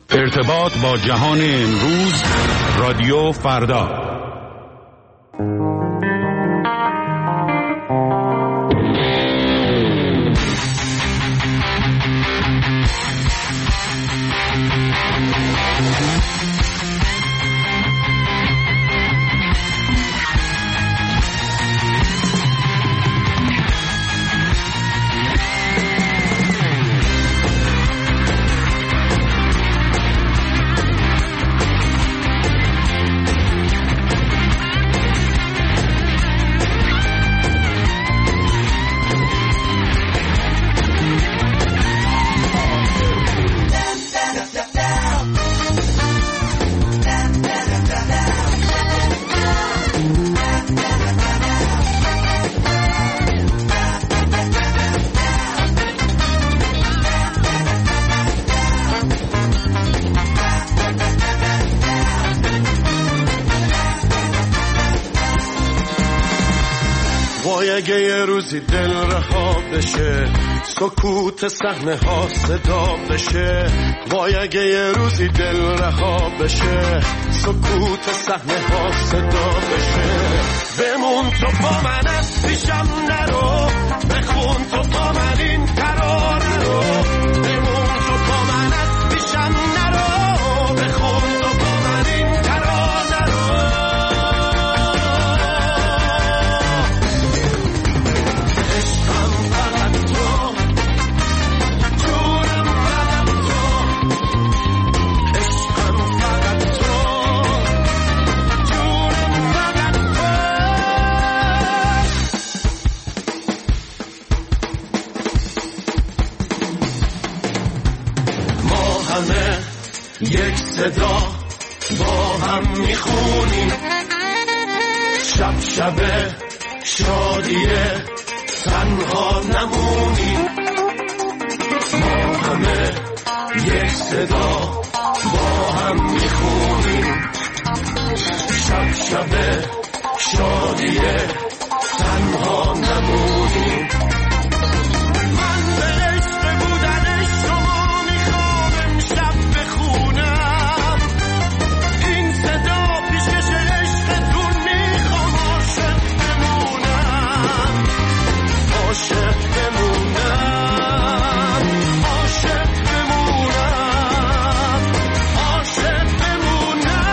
ارتباط با جهان امروز، رادیو فردا. اگه یه روزی دل رها بشه، سکوت صحنه ها صدا بشه. وای اگه یه روزی دل رها بشه، سکوت صحنه ها صدا بشه. بمون تو با من، از پیشم نرو، بخون تو با من این قرار رو. بمون تو با من، از پیشم نرو، بخون تو با من این قرار نرو. یک صدا با هم میخونیم، شب شب شادیه تنها نمونیم. ما همه یک صدا با هم میخونیم، شب شب شادیه تنها نمونیم. من به عشق بودن شما میخوام امشب بخونم، این صدا پیشکش عشقتون میخوام عاشق بمونم، عاشق بمونم، عاشق بمونم، عاشق بمونم.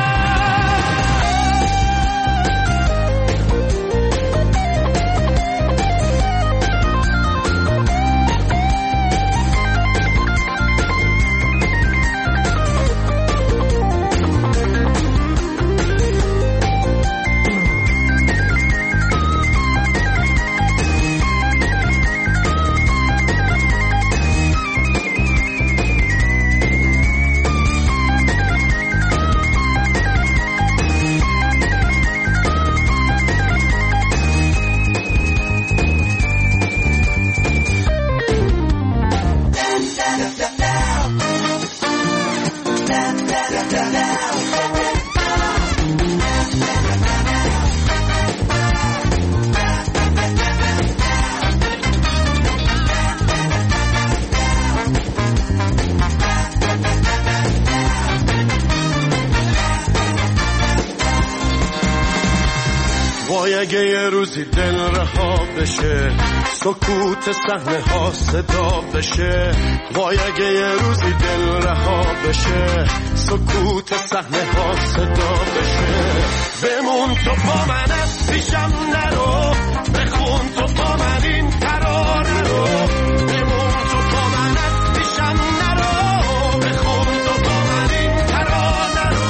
وای اگه یه روزی دل رها بشه، سکوت صحنه ها صدا بشه. وای اگه یه روزی دل رها بشه، سکوت صحنه ها صدا بشه. بمون تو با من، از پیشم نرو، بخون تو با من این قرار رو. بمون تو با من، از پیشم نرو، بخون تو با من این قرار نرو.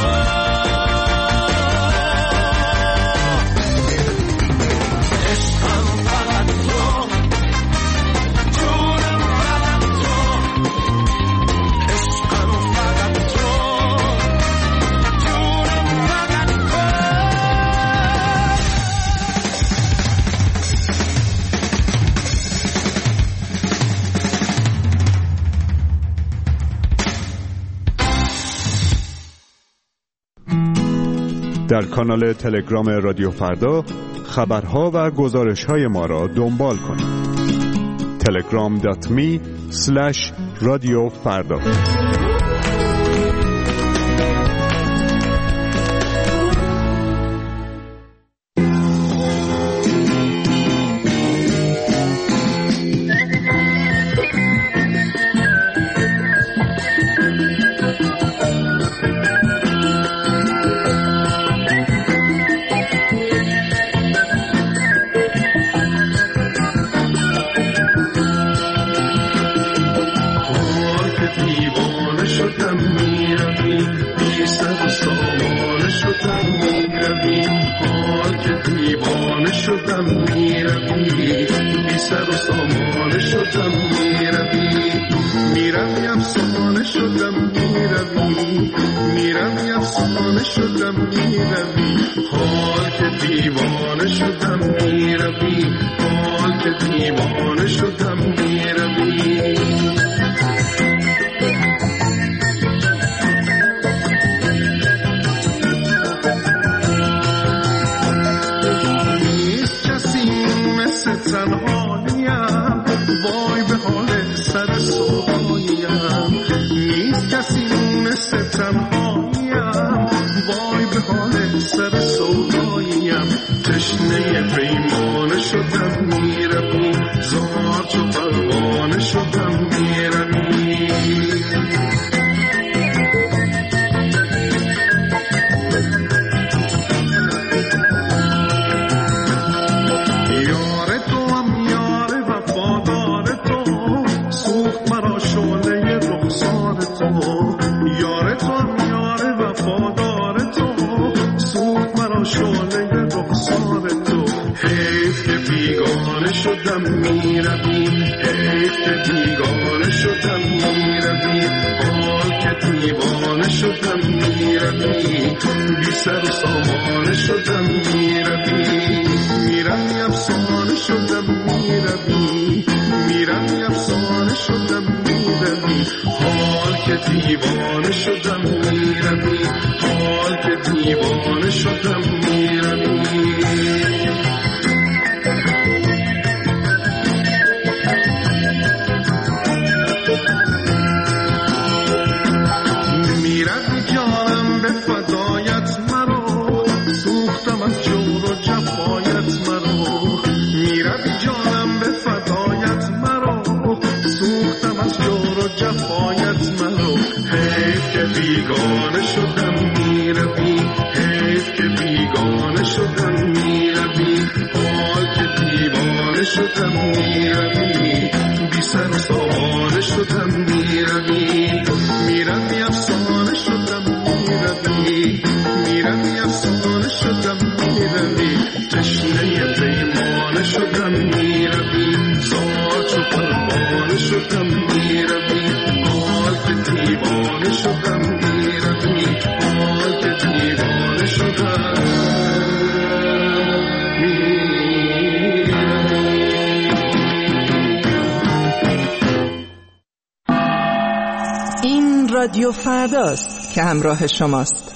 در کانال تلگرام رادیو فردا خبرها و گزارش‌های ما را دنبال کنید. telegram.me/رادیو فردا. دیوانه شدم میروی، بی سر و سامان شدم میروی، حال که دیوانه شدم میروی، بی سر و سامان شدم میروی، میروی افسانه شدم میروی، میروی افسانه شدم میروی، حال که دیوانه شدم میروی، حال که دیوانه شدم میروی. نیست کسی مثل تنهاییم، وای به حال سر سوهاییم، نیست کسی مثل تنهاییم، وای به حال سر سوهاییم، تشنه پیمانه شدم میروی، زار چو پروانه شدم میروی. یار تو هم یار وفادار تو، سوخت مرا شعله رخسار تو، یار تو هم یار وفادار تو، سوخت مرا شعله رخسار تو، حیف که بیگانه شدم میروی، حیف که بیگانه شدم میروی، حال که دیوانه شدم میروی، بی سر و سامان شدم میروی، میروی افسانه شدم میروی، میروی افسانه شدم میروی، حال که دیوانه شدم میروی، حال که دیوانه شدم میروی. میروی جانم به فدایت مرو، سوختم از جور و جفایت مرو، میروی جانم به فدایت مرو، سوختم از جور و جفایت مرو، حیف که بیگانه شدم میروی، حیف که بیگانه شدم میروی، حال که دیوانه شدم میروی، بی سر و سامان شدم میروی، میروی افسانه شدم میروی، میروی افسانه شدم میروی، تشنه پیمانه شدم میروی، زار چو پروانه شدم میروی، حال که دیوانه شدم میروی، حال که دیوانه شدم این رادیو فرداست که همراه شماست.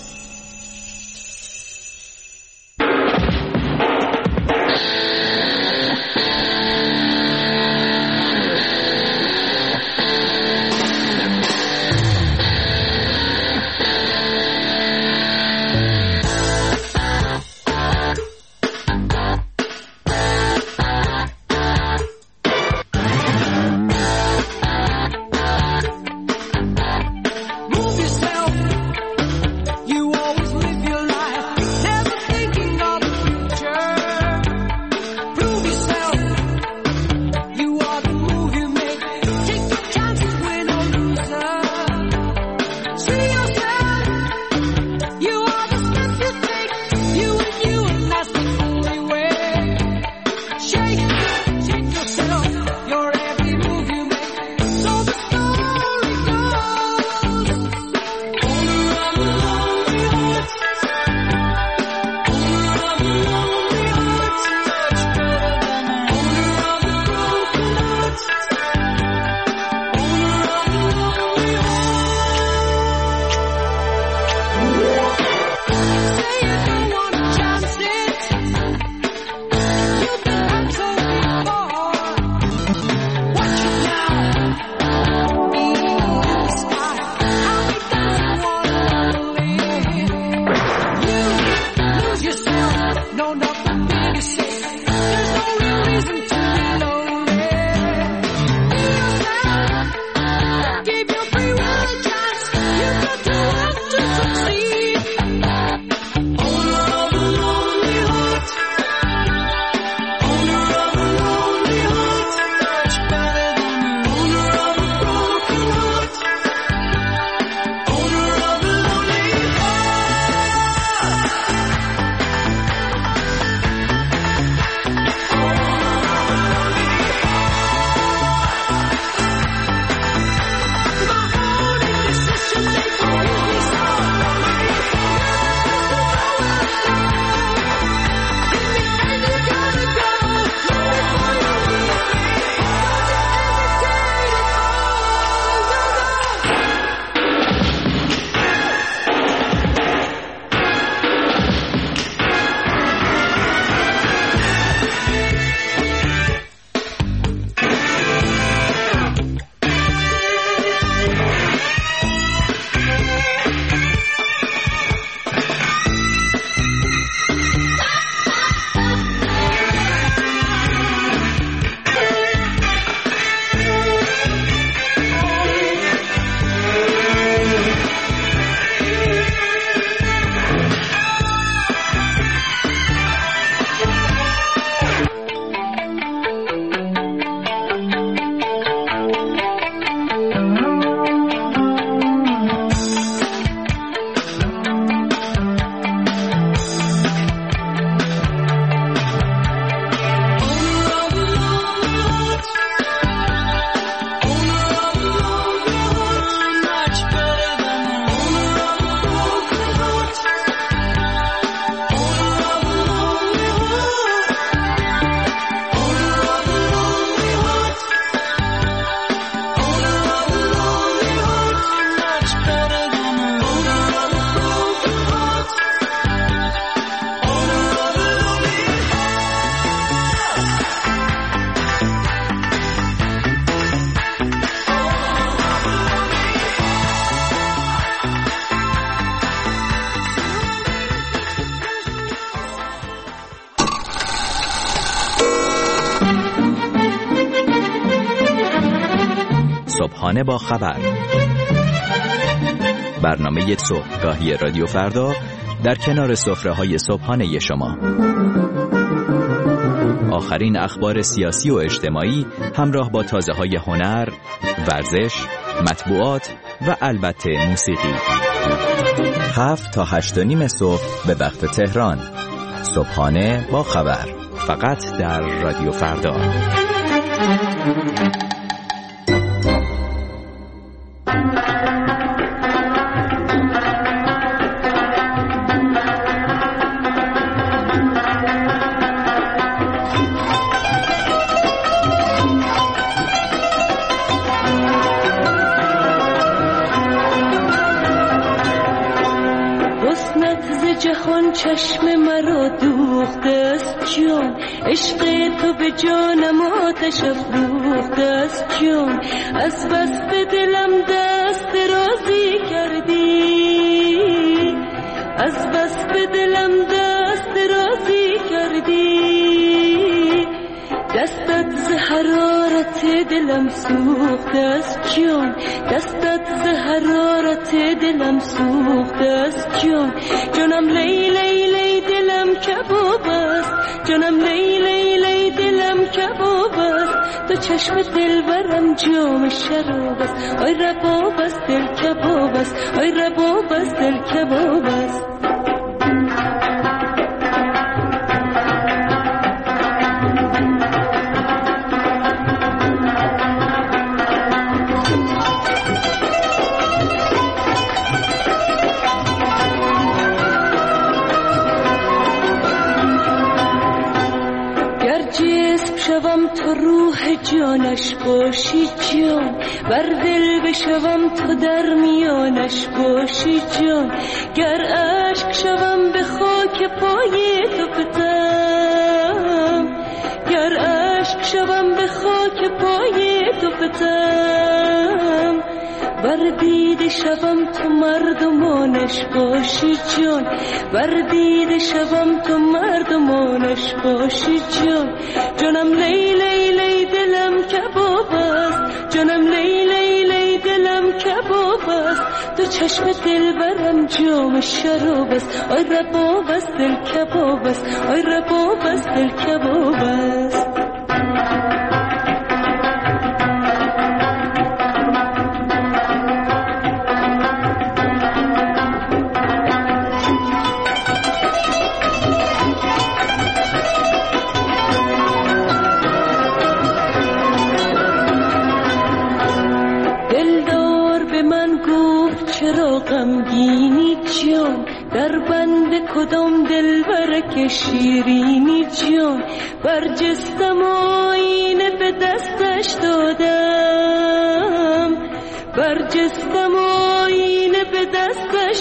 You صبحانه با خبر، برنامه صبحگاهی رادیو فردا در کنار سفره‌های صبحانه شما. آخرین اخبار سیاسی و اجتماعی همراه با تازه‌های هنر، ورزش، مطبوعات و البته موسیقی. 7 تا 8:30 صبح به وقت تهران. صبحانه با خبر، فقط در رادیو فردا. جهان چشم مرا دوخته است جان، عشق تو به جانم آتش افروخته است جان. از بس به دلم دست درازی کردی، از بس به دلم دست درازی کردی. دستت ز حرارت دلم سوخته است جان، دستت ز حرارت دلم سوخته است جان. جانم لی لی لی دلم کباب است، جانم لی لی لی دلم کباب است. تو چشم دلبرم جام شراب است، آی رباب است دل کباب است، آی رباب است دل کباب است. شوم تو روح جانش باشی جان، بر دل بشوم تو در میانش باشی جان. گر عشق شوم به خاک پای تو فتم، گر عشق شوم به خاک پای تو فتم. بر دیده شوم تو مردمانش باشی جان، بر دیده شوم تو مردمانش باشی جان. جانم لی لی لی دلم کباب است، جانم لی لی لی دلم کباب است. تو چشم دلبرم جام شراب است، آی رباب است دل کباب است، آی رباب است دل کباب است. چرا غمگینی جان، در بند کدام دلبر که شیرینی جان. برجستم آینه به دستش دادم، برجستم آینه به دستش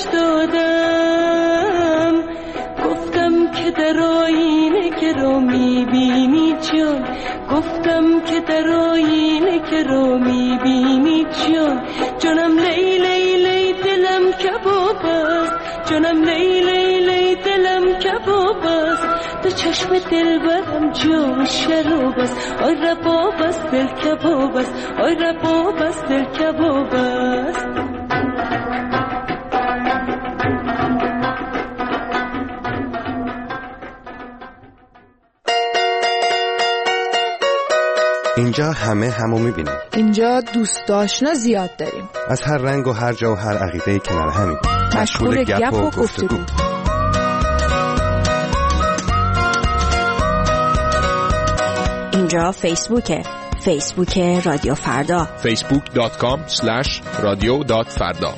دادم. گفتم که در آینه که رو میبینی جان، گفتم که در آینه که رو میبینی جان. جانم لی لی لی دلم کباب است، جانم لی لی لی دلم کباب است. تو چشم دلبرم جام شراب است، آی رباب است دل کباب است، آی رباب است دل کباب است. اینجا همه همو میبینیم، اینجا دوست آشنا زیاد داریم، از هر رنگ و هر جا و هر عقیده‌ای کنار همیم، مشغول گپ و گفتگو. اینجا فیسبوکه، فیسبوک رادیو فردا، facebook.com/radio.farda.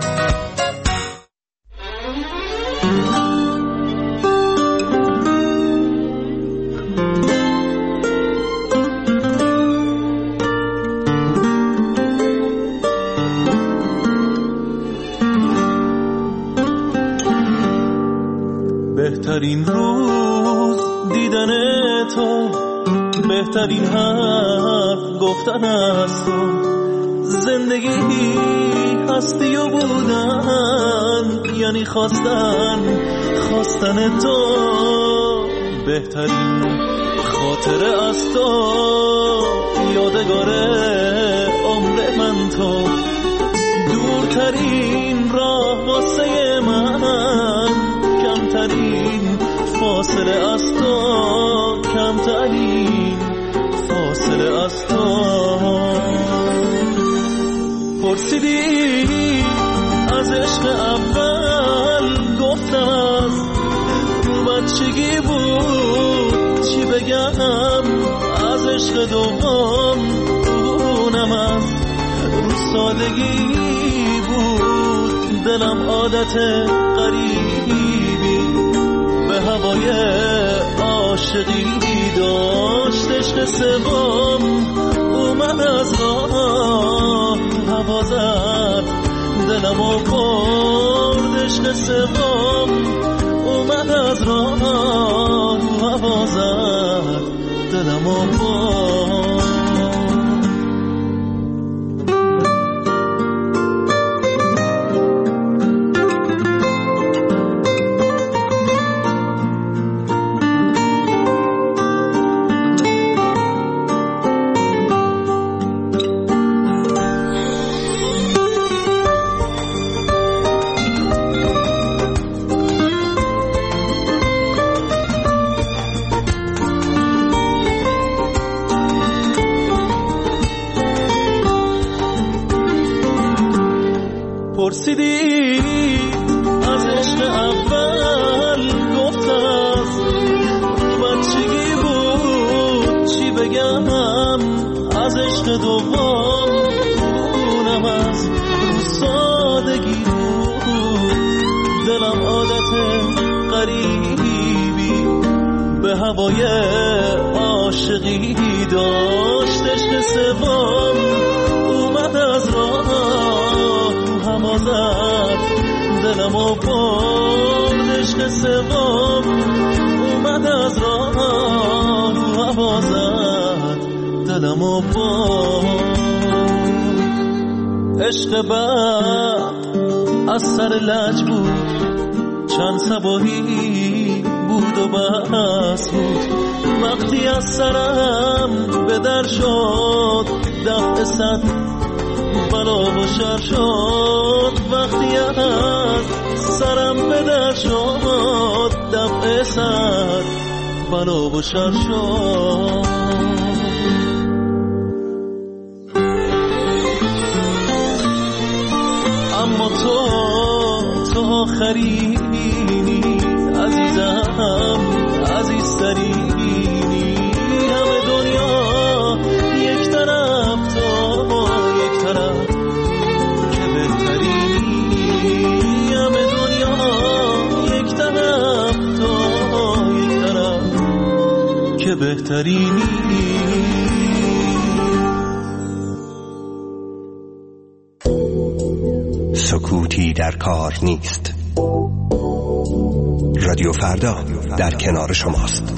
بهترین روز دیدن تو، بهترین حرف گفتن از تو. زندگی هستی و بودن یعنی خواستن تو. بهترین خاطره از تو یادگار عمر من تو، دورترین راه واسه من، کمترین فاصله از تو، کمترین فاصله از تو. پرسیدی از عشق اول، گفتم رو بچگی بود، چی بگم از عشق دوم، اونم از رو سادگی بود، دلم عادت غریبی به هوای عاشقی داشت. عشق سوم اومد از راه هوا زد، دلمو برد. عشق سوم اومد از راه هوا زد، دلمو برد. پرسیدی از عشق اول، گفتم بچگی بود، چی بگم از عشق دوم، اونم از رو سادگی بود، دلم عادت غریبی به هوای عاشقی داشت. عشق سوم اومد از راه هوا زد، دلمو برد. عشق سوم اومد از راه هوا زد، دلمو برد. عشق بعد از سر لج بود، چند صباحی بود و بس بود، وقتی از سرم به در شد، دفع صد بلا و شر شد. وقتی از سرم به در شد، دفع صد بلا و شر شد. اما تو آخرینی عزیزم، عزیزترینی. همه دنیا یک طرف، تو یک طرف که بهترینی. همه دنیا یک طرف، تو یک طرف که بهترینی. سکوتی در کار نیست. رادیو فردا در کنار شماست.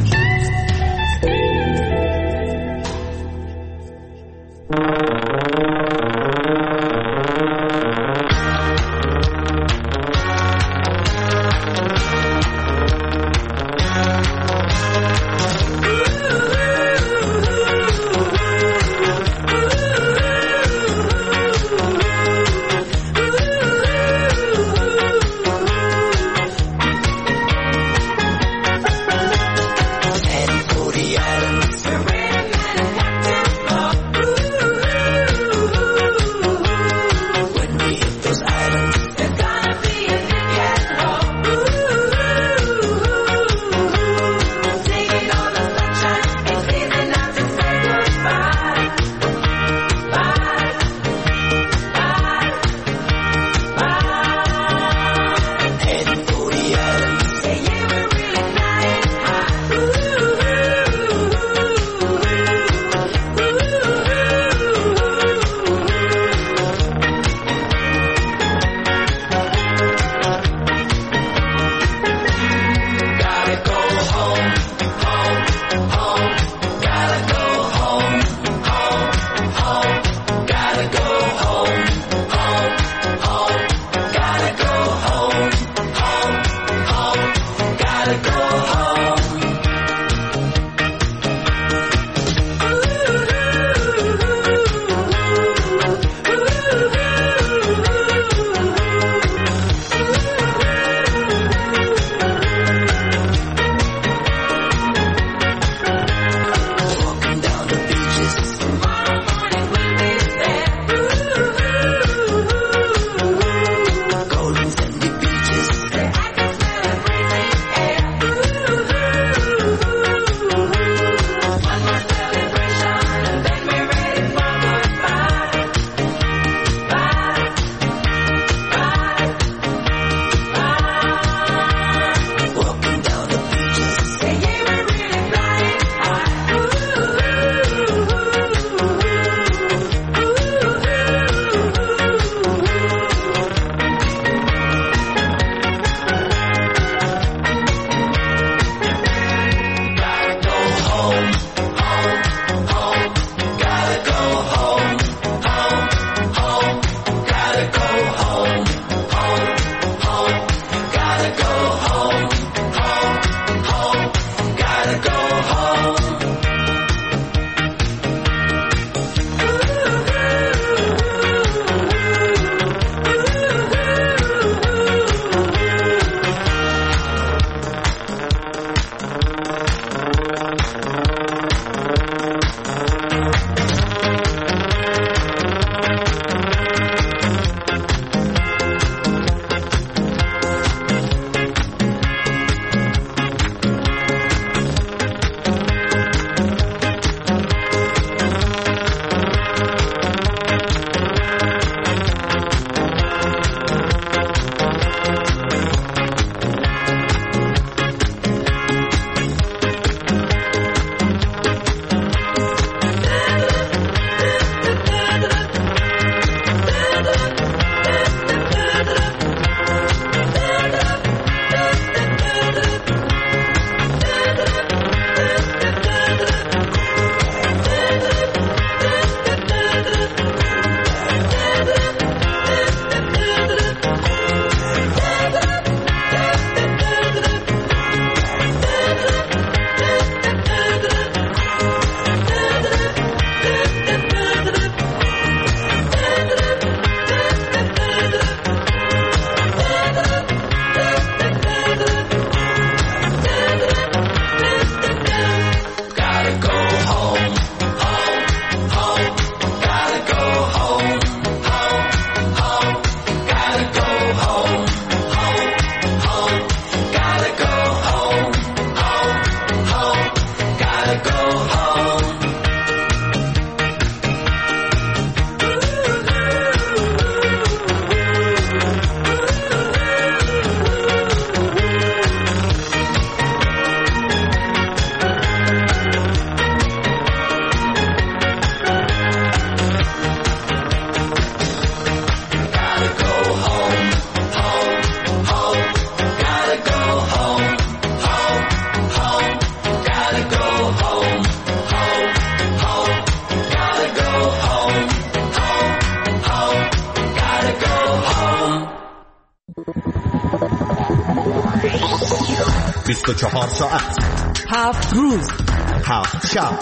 24 ساعت 7 روز 7 شب،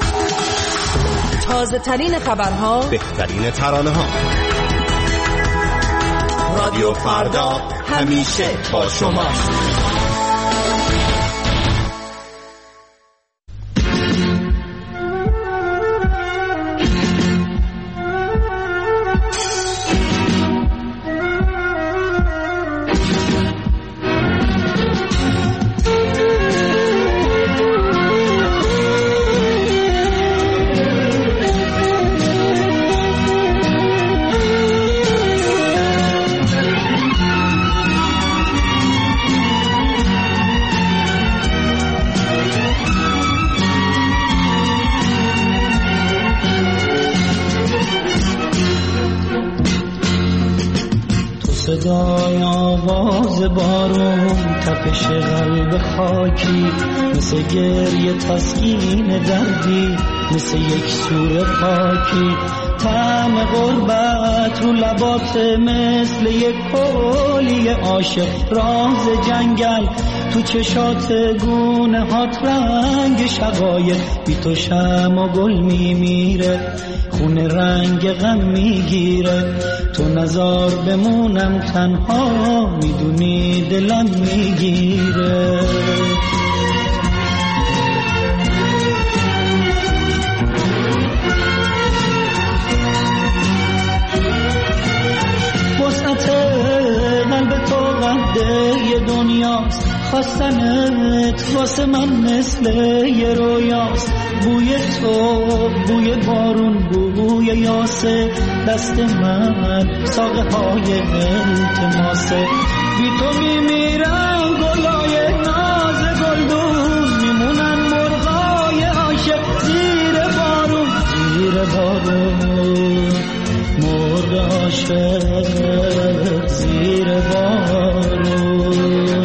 تازه ترین خبرها، بهترین ترانه ها. رادیو فردا همیشه با شما. صدای آواز بارون، تپش قلب خاکی، مثل گریه تسکین دردی، مثل یک سور پاکی. طعم غربت رو لبات مثل یک کولی عاشق، راز جنگل تو چشات گونه هات، رنگ شقایق بی تو شم و گل میمیره، خونه رنگ غم میگیره. تو نزار بمونم تنها، میدونی دلم میگیره. وسعت قلب تو قده یه دنیاست، خواستنت واسه من مثل یه رویاست. بوی تو، بوی بارون، بوی یاسه، دست من ساقه های التماسه. بی تو میمیرم گلای ناز گلدون، میمونن مرغای عاشق زیر بارون، زیر بارون. مرغ عاشق زیر بارون.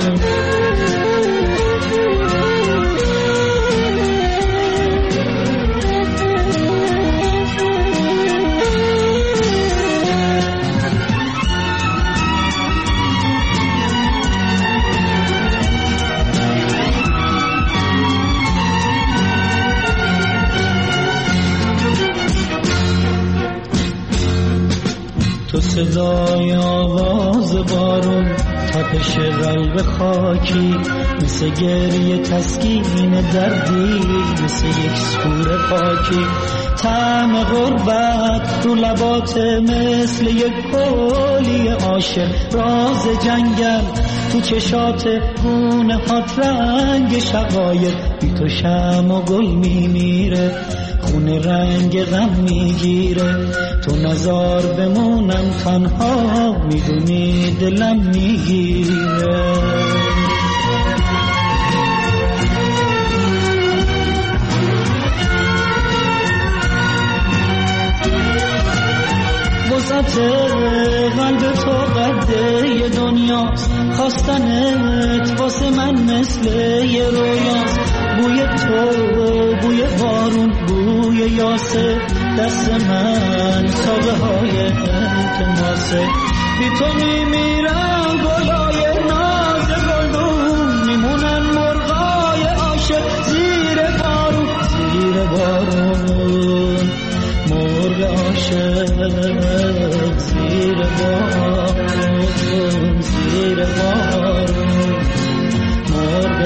تو صدای آواز بارون، تپش قلب خاکی، مثل گریه تسکین دردی، مثل یک سور پاکی. طعم غربت رو لبات مثل یک کولی عاشق، راز جنگل تو چشات گونه هات، رنگ شقایق بی تو شم و گل میمیره، خونه رنگ غم میگیره. تو نزار بمونم تنها، میدونی دلم میگیره. وسعت قلب تو قده یه دنیاست، خواستنت واسه من مثل یه رویاست. بوی تو، بوی بارون، بوی یاسه، دست من ساقه های التماسه. بی تو میمیرم گلای ناز گلدون، میمونن مرغای عاشق زیر بارون، زیر بارون. مرغ عاشق زیر بارون، زیر بارون. مرغ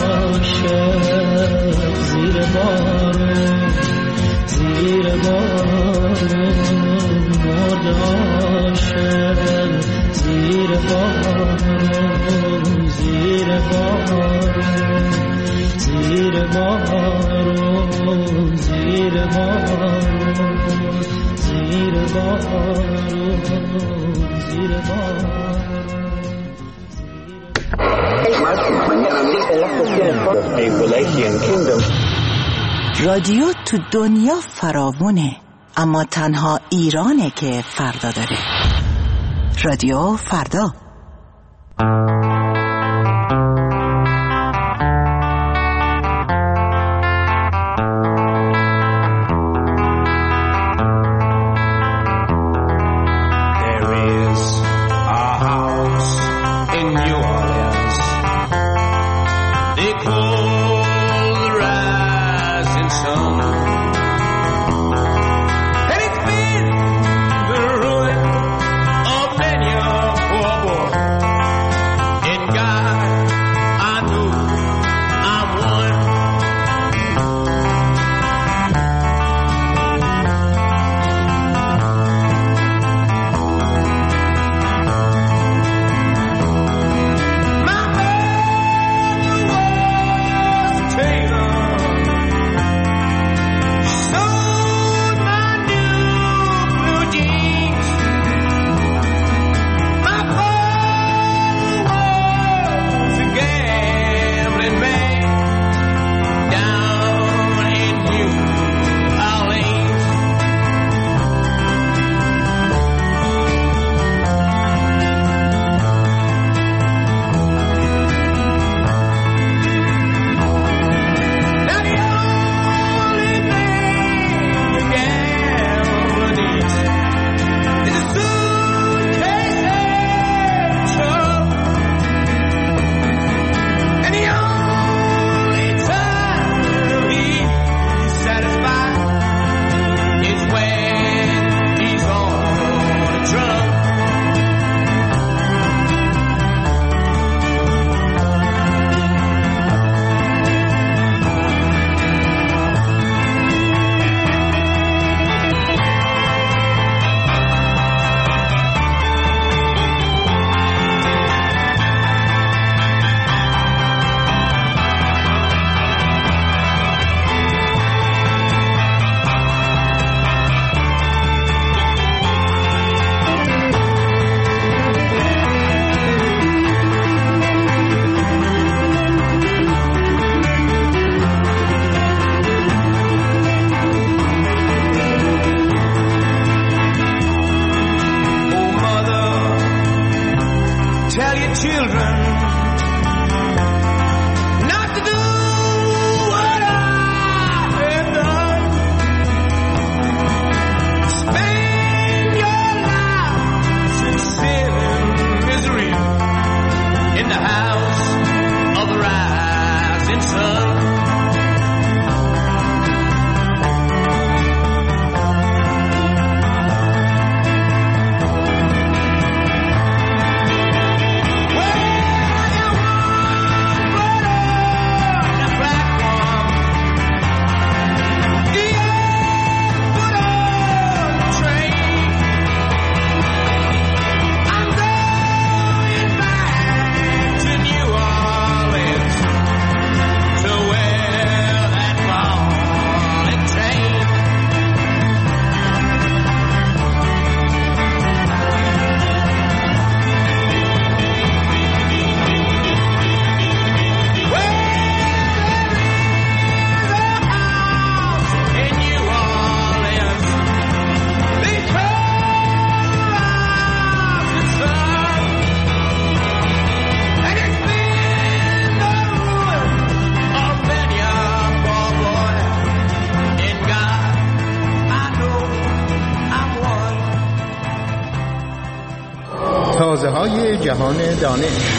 عاشق زیر بارون، زیر بارون. مرغ عاشق زیر بارون، زیر بارون. زیر بارون، زیر بارون. زیر بارون، زیر بارون. رادیو تو دنیا فراوونه، اما تنها ایرانه که فردا داره. رادیو فردا. children not to do what I have done. Spend your lives in sin and misery in the house of the rising sun. تازه‌های جهان دانش.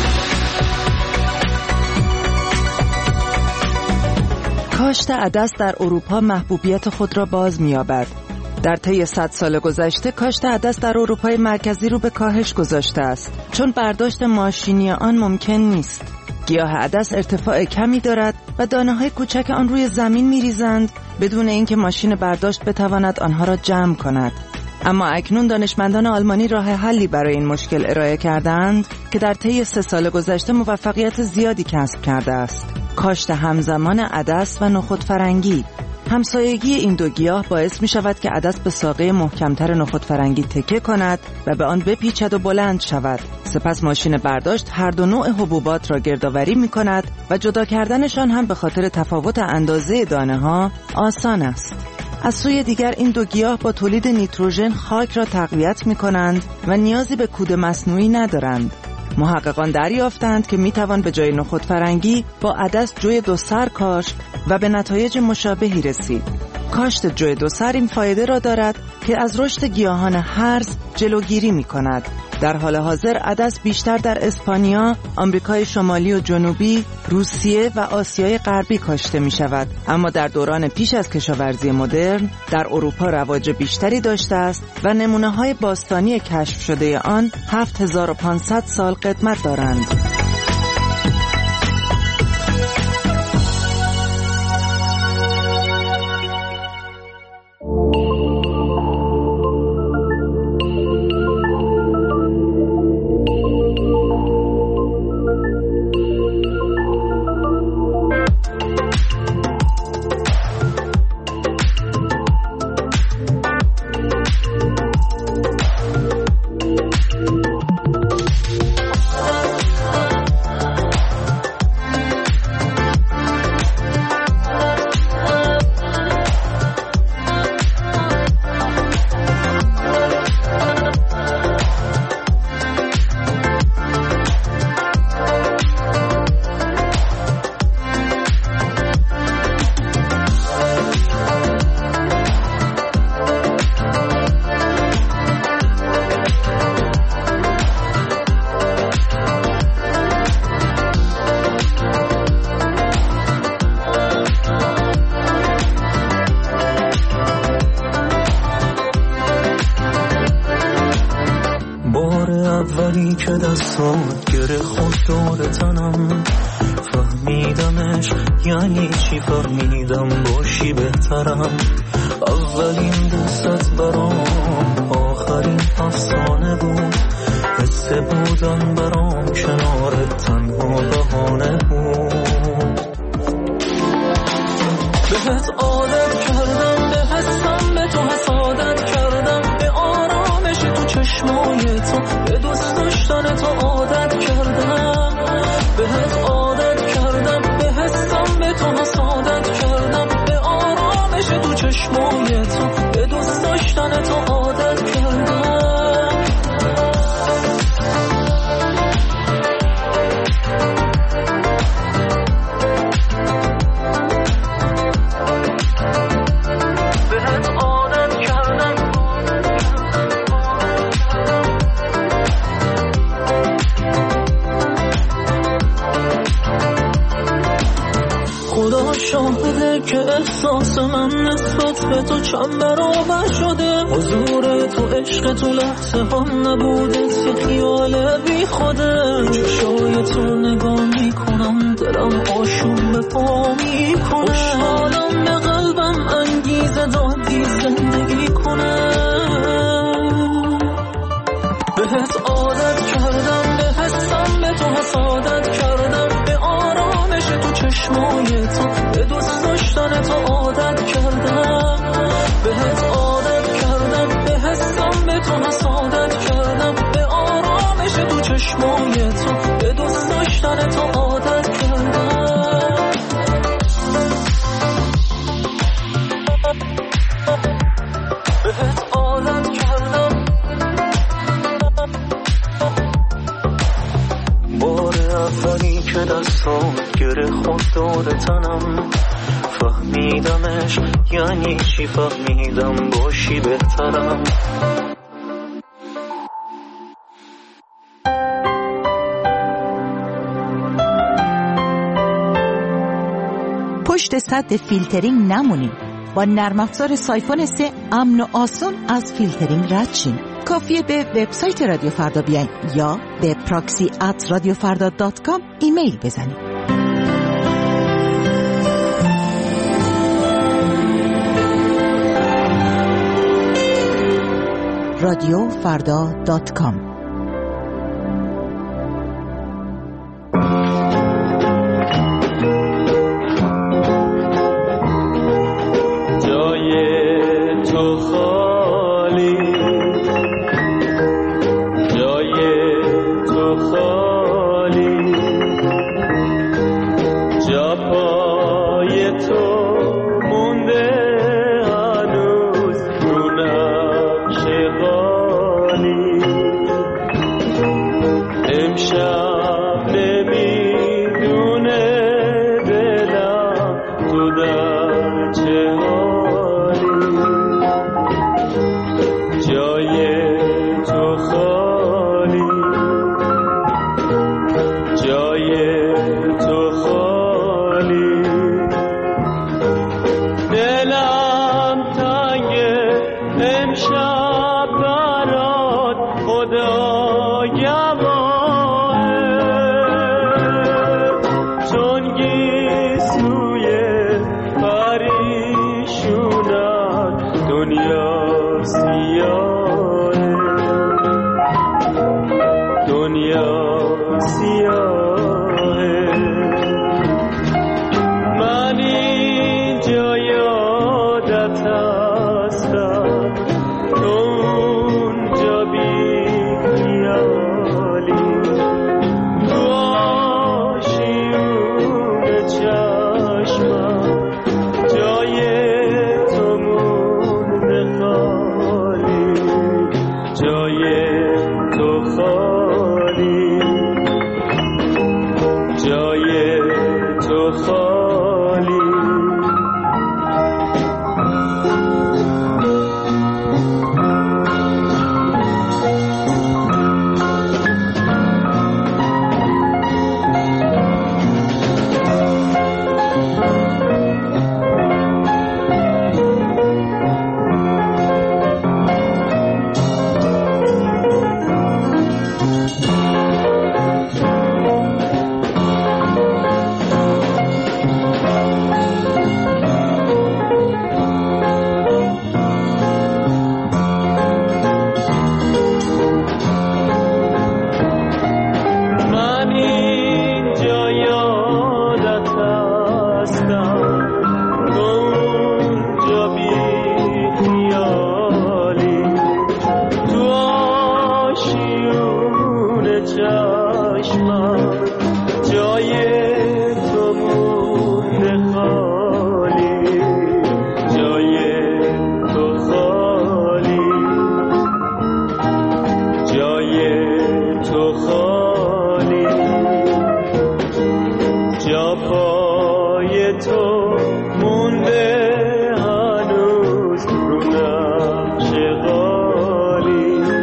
کاشت عدس در اروپا محبوبیت خود را باز می‌یابد. در طی 100 سال گذشته کاشت عدس در اروپای مرکزی رو به کاهش گذاشته است، چون برداشت ماشینی آن ممکن نیست. گیاه عدس ارتفاع کمی دارد و دانه‌های کوچک آن روی زمین می‌ریزند بدون اینکه ماشین برداشت بتواند آنها را جمع کند. اما اکنون دانشمندان آلمانی راه حلی برای این مشکل ارائه کردند که در طی 3 سال گذشته موفقیت زیادی کسب کرده است. کاشت همزمان عدس و نخود فرنگی. همسایگی این دو گیاه باعث می شود که عدس به ساقه محکمتر نخود فرنگی تکه کند و به آن بپیچد و بلند شود. سپس ماشین برداشت هر دو نوع حبوبات را گردآوری می کند و جدا کردنشان هم به خاطر تفاوت اندازه دانه ها آسان است. از سوی دیگر این دو گیاه با تولید نیتروژن خاک را تقویت می کنند و نیازی به کود مصنوعی ندارند. محققان دریافتند که می توان به جای نخود فرنگی با عدس جوی دو سر کاشت و به نتایج مشابهی رسید. کاشت جوی دو سر این فایده را دارد که از رشد گیاهان هرز جلوگیری می کند. در حال حاضر عدس بیشتر در اسپانیا، آمریکای شمالی و جنوبی، روسیه و آسیای غربی کاشته می شود، اما در دوران پیش از کشاورزی مدرن در اروپا رواج بیشتری داشته است و نمونه های باستانی کشف شده آن 7500 سال قدمت دارند. اولی که دستات گره خود دور تنم، فهمیدمش یعنی چی، فهمیدم باشی بهترم. اولین دستت برام آخرین افسانه بود، حس بودن برام کنارت تنها بهانه بود. بهت عادت کردم، به حسم به تو حسادت کردم، به آرامش تو چشمای تو، به دوست داشتن تو عادت کردم. بهت عادت کردم، به حسم به تو حسادت کردم، به آرامش تو چشمای تو، به دوست داشتن تو عادت کردم. احساس من نسبت به تو چند برابر شده. حضور تو عشق تو لحظه هم نبودت یه خیال بی خوده. چشای تو نگاه میکنم دلم آشون به پا میکنه. خوشحالم به قلبم انگیزه دادی زندگی کنه. بهت عادت کردم به حسم به تو حسادت کردم. به آرامش تو چشمای تو به دوست داشتن تو عادت کردم. بهت عادت کردم به حسم به تو حسادت کردم. به آرامش تو چشمای تو به دوست داشتن تو عادت کردم. بهت عادت کردم. بار اولی که دستان گره خود داده تنم فهمیدمش یعنی چی فهمیدم باشی بهترم. پشت سد فیلترینگ نمونیم. با نرم افزار سایفون 3 امن و آسون از فیلترینگ رد شیم. کافیه به وبسایت رادیو فردا بیاین یا به proxy@radiofarda.com ایمیل بزنید. radiofarda.com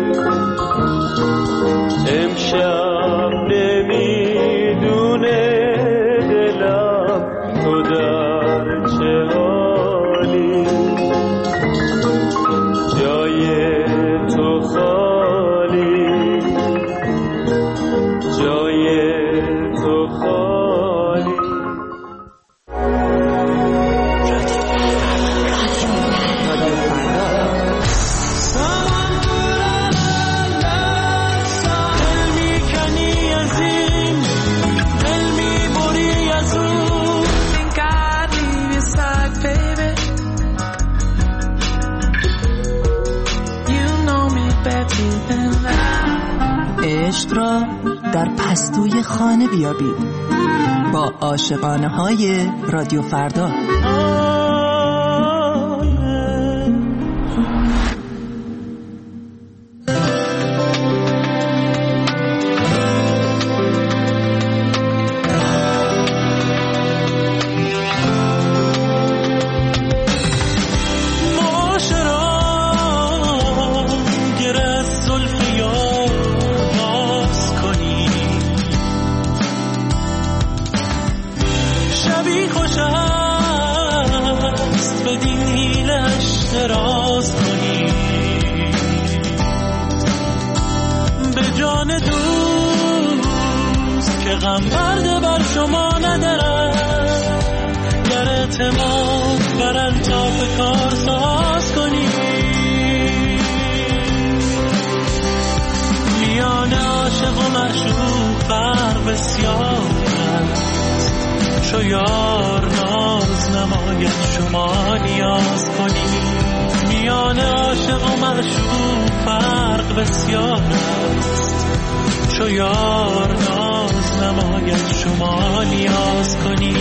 امشب نمیدونه جای تو خالی. عشق را در پستوی خانه بیابید با عاشقانه های رادیو فردا. غم برده بر شما ندارم، گر اعتماد بر انطاف کار ساز کنی. میان عاشق و معشوق فرق بسیار است، چو یار ناز نماید شما نیاز کنی. میان عاشق و معشوق فرق بسیار است، چو یار ناز نماید شما نیاز کنی.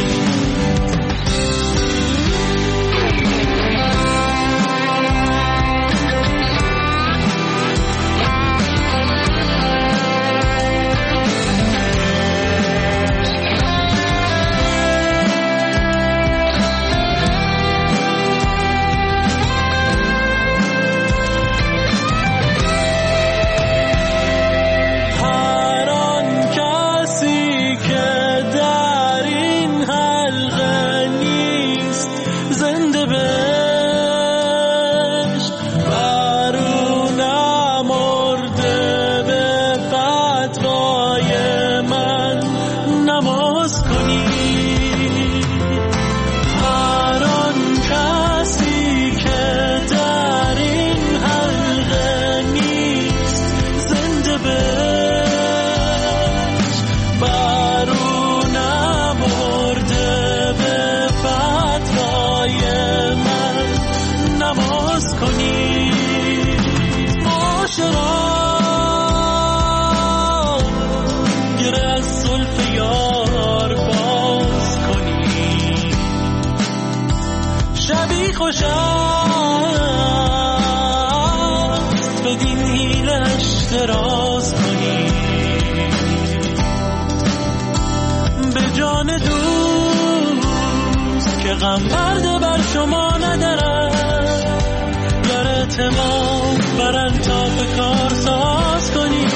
غم برده بر شما ندارم، گر اعتماد بر انطاف کار ساز کنی.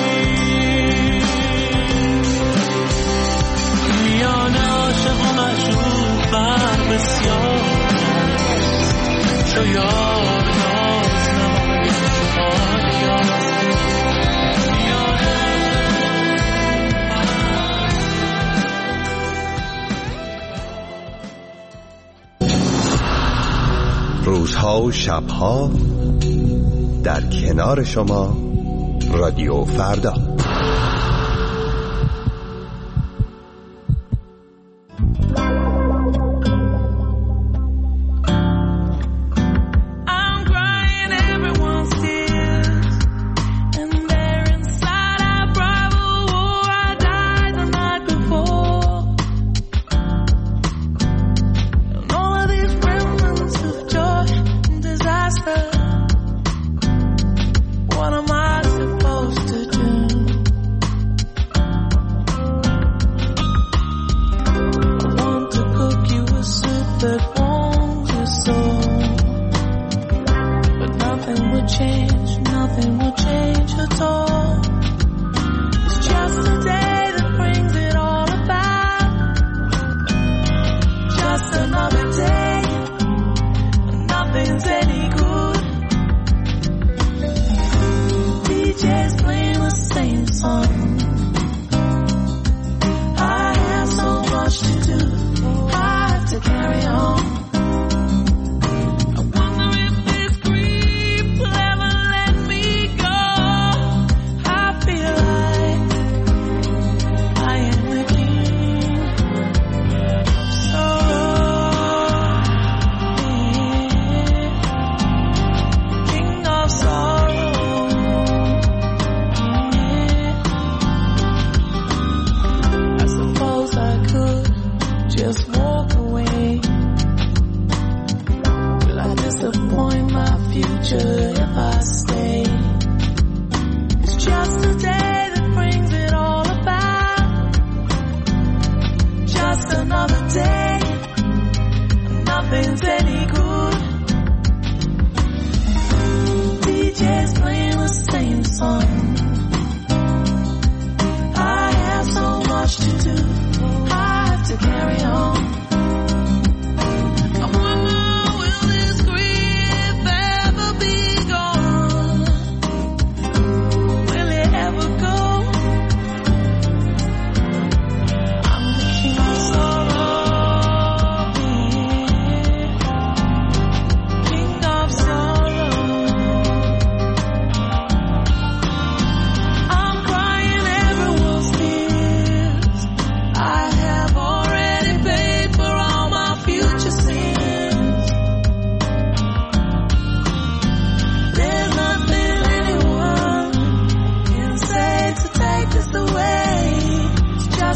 میان عاشق و معشوق فرق بسیار است، چو یار ناز نماید شما نیاز. روزها و شبها در کنار شما رادیو فردا. What am I supposed to do?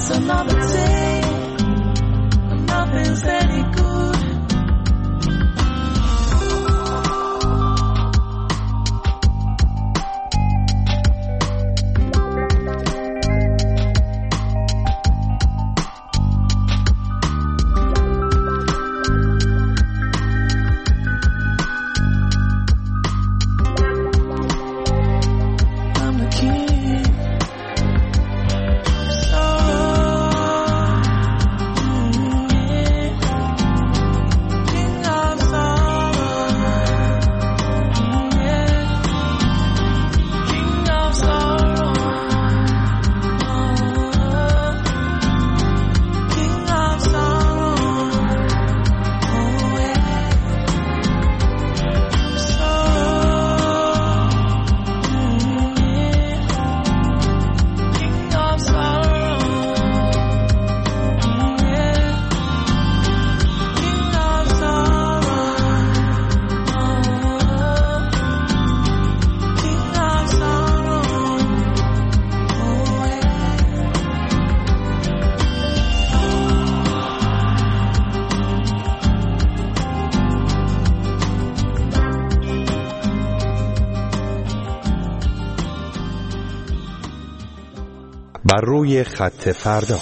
just another day, and nothing's any good. بر روی خط فردا.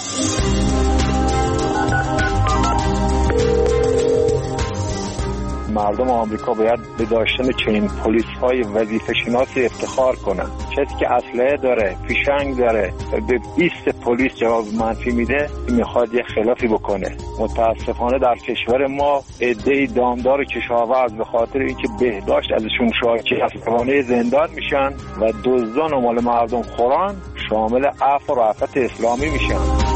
مردم آمریکا باید به داشتن چنین پلیس‌های وظیفه‌شناسی افتخار کنند. کسی که اسلحه داره، فیشنگ داره، به 20 پلیس جواب منفی میده، میخواد یه خلافی بکنه. متاسفانه در کشور ما عده‌ای دامدار کشاورز به خاطر اینکه بهداشت ازشون شاکی از روانه زندان میشن و دزدان و مال مردم خوران شامل عفو و رأفت اسلامی میشن.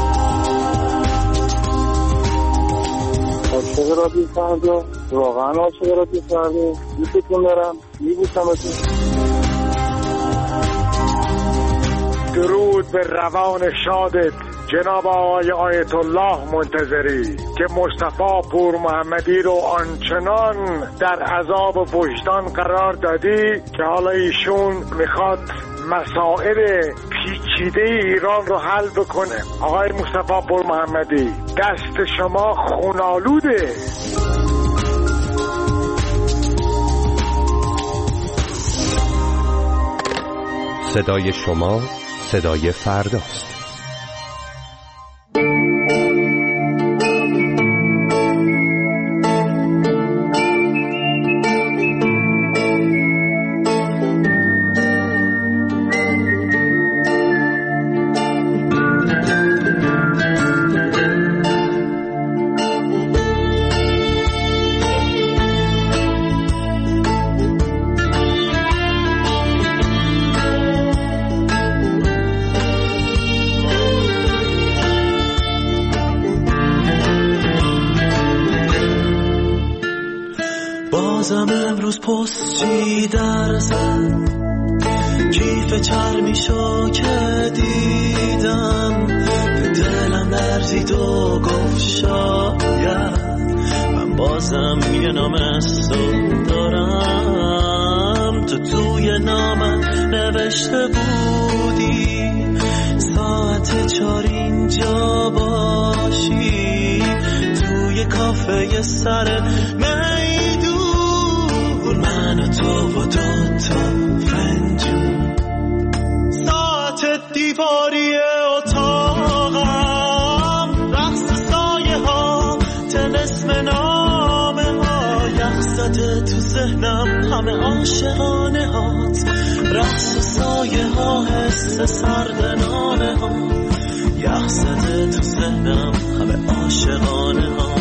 عاشق رادیو فردا، واقعا عاشق رادیو فردا، دوستتون دارم، میبوسمتون. درود به روان شادت جناب آقای آیت الله منتظری که مصطفی پور محمدی رو آنچنان در عذاب وجدان قرار دادی که حالا ایشون میخواد مسائل پیچیده ایران رو حل بکنه. آقای مصطفی پور محمدی، دست شما خونالوده. صدای شما صدای فرداست. بازم امروز پستی در زن کیف چرمیشو که دیدم به دلم لرزید و گفت شاید من بازم یه نامستون دارم. تو توی نامم نوشته بودی ساعت 4 اینجا باشی توی کافه سر میدون، من و تو و دوتا فنجون، ساعت دیواری اتاقم، رقص سایه ها، طلسم نامه ها، یخ زده تو ذهنم همه عاشقانه هات، رقص سایه ها، حس سرد نامه ها، یخ زده تو ذهنم همه عاشقانه ها.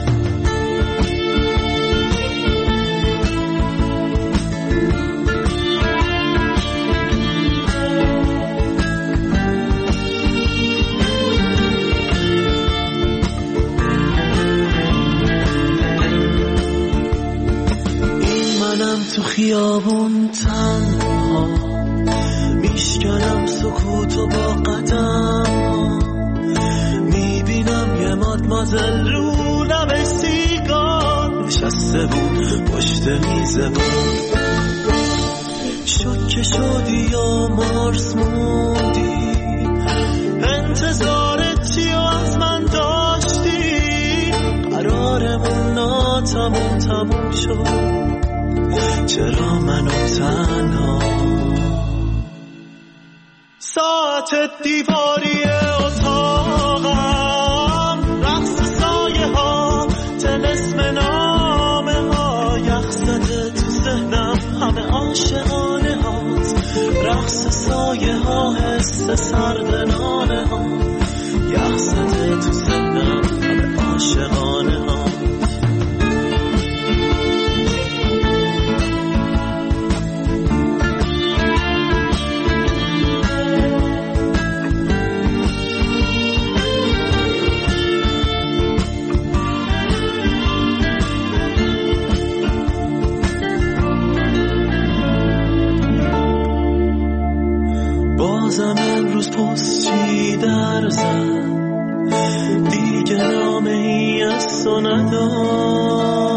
تو خیابون تنها میشکنم سکوتو با قدم، میبینم یه مادمازل رو لب سیگار نشسته بود پشت میز بود، شوکه شدی یا مارس موندی، انتظارت تموم تموم شد. چرا منو تنها؟ ساعت دیواری اتاقم، رقص سایه ها، طلسم نامه ها، یخ زده تو ذهنم همه عاشقانه هات، رقص سایه ها، حس سرد نامه ها، یخ زده تو ذهنم همه عاشقانه ها. بازم امروز پستی در زد، دیگه نامه ای از تو ندارم.